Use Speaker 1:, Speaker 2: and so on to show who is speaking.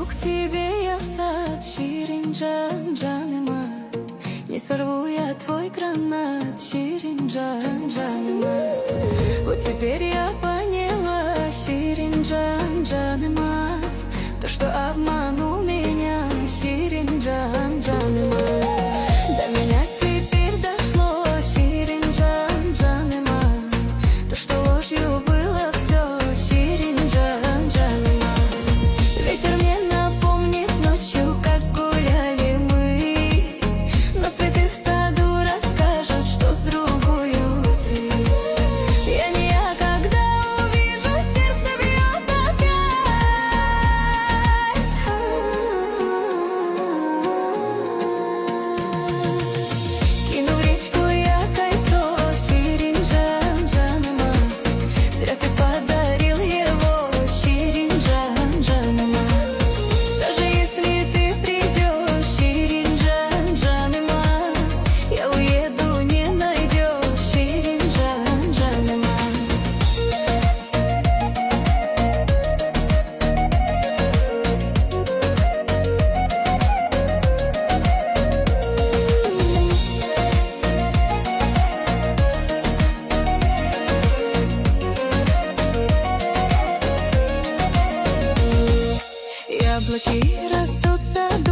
Speaker 1: Пойду к тебе я в сад, Ширин-джан, джан-ма. Не сорву я твой гранат, Ширин-джан, джан-ма. Вот теперь я поняла, Ширин-джан, джан-ма. То, что обманул меня, Ширин-джан, джан-ма. До меня теперь дошло, Ширин-джан, джан-ма. То, что ложью было все, Ширин-джан, джан-ма. Ветер мне напомнит ночью, как гуляли мы. Но цветы в саду расскажут, что с другою ты. Я не я, когда увижу, сердце бьет опять. Кину в речку я кольцо, Ширин-джан, джан-ма. Зря ты подарил его, Ширин-джан, джан-ма. Даже если ты придешь, Ширин-джан, джан-ма, я уеду, не найдешь, Ширин-джан, джан-ма. Яблоки растут в саду,